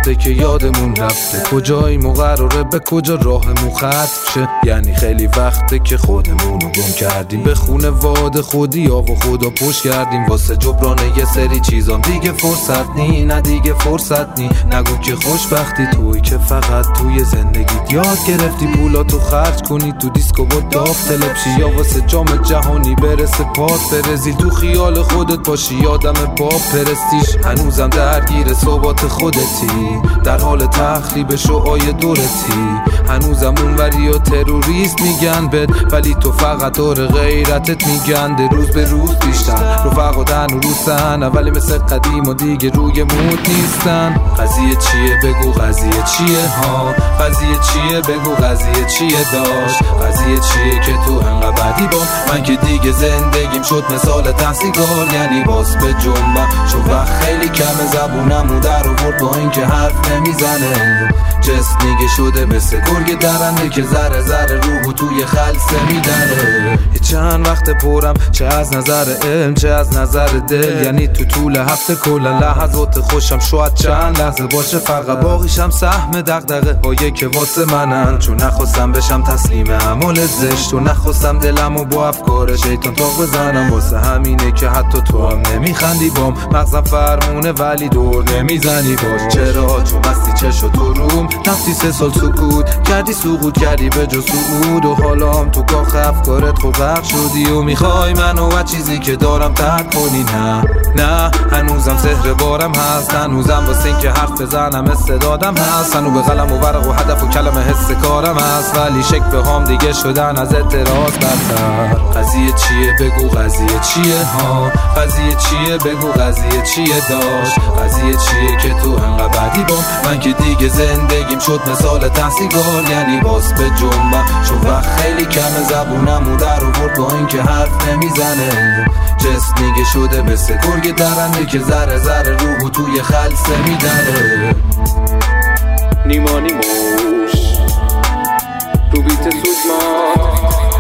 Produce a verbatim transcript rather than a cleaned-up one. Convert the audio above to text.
وقته که یادمون رفته کجایی مقرره به کجا راهمون ختم شه. یعنی خیلی وقته که خودمون رو گم کردیم به خونه واد خودی ها و خدا پشت کردیم واسه جبران یه سری چیزام. دیگه فرصت نی نه دیگه فرصت نی نگو که خوشبختی توی که فقط توی زندگیت یاد گرفتی پولاتو خرج کنی تو دیسکو با داف تلپشی یا واسه جام جهانی برسه پات برزیل تو خیال خودت باشی یادم باب پرستیش. هنوزم درگیر ثبات خودتی در حال تخریب شعای دورتی هنوزم اونوری و تروریست میگن بد ولی تو فقط دور غیرتت میگن روز به روز بیشتر رفقا دن و روستن اولی مثل قدیم و دیگه روی مود نیستن. قضیه چیه بگو قضیه چیه ها قضیه چیه بگو قضیه چیه داشت قضیه چیه که تو انقدر بدی با من که دیگه زندگیم شد مثال تحصیلگار یعنی باز به جنبم چون وقت خیلی کمه زبونمو در آورد با اینکه حرف نمیزنه جسمیگه شده مثل گرگ درنده که ذره ذره روحو توی خلصه میدنه. چند وقت پرم چه از نظر علم چه از نظر دل یعنی تو طول هفته کلا لحظات خوشم شاید چند لحظه باشه فقط باقیشم سهم دغدغه هایی که واسه منن چون نخواستم بشم تسلیم اعمال زشت و نخواستم دلمو با افکار شیطان تاق بزنم واسه همینه که حتی تو هم نمیخندی بام مغزم فرمونه ولی دور نمیزنی باش. چرا چون مستی چشو تو روم رفتی سه سال سکوت کردی سقوط کردی به جز سعود و حالا هم تو کاخ افکارت خب غرق شدی و میخوای منو و چیزی که دارم ترک کنی. نه نه هنوزم سحر بارم هست هنوزم واسه این که حرف بزنم استعدادم هست هنو به قلم و ورق و هدف و کلمه حس کارم هست ولی شک به هم دیگه شدن از اعتراض بدتر. قضیه چیه بگو قضیه چیه ها قضیه چیه بگو قضیه چیه داشت قضیه چیه که تو انقدر بدی با من که دیگه زندگیم شد مثال تحصیلگار یعنی باز به جنبم چون وقت خیلی کمه زبونمو در آورد با اینکه حرف نمیزنه جسمیگه شده مثل گرگ درنده که ذره ذره روحو توی خلصه میدنه. نیما نیموش رو بیت سوزمات